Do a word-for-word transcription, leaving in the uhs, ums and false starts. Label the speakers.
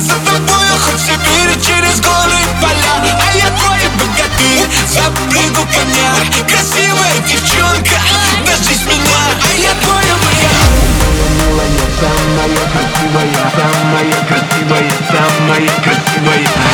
Speaker 1: за тобою хоть в Сибирь, через горы и поля. А я твой богатырь, запрыгну коня. Красивая девчонка, дождись меня. А я твой богатырь.
Speaker 2: Самая красивая, самая красивая, самая красивая.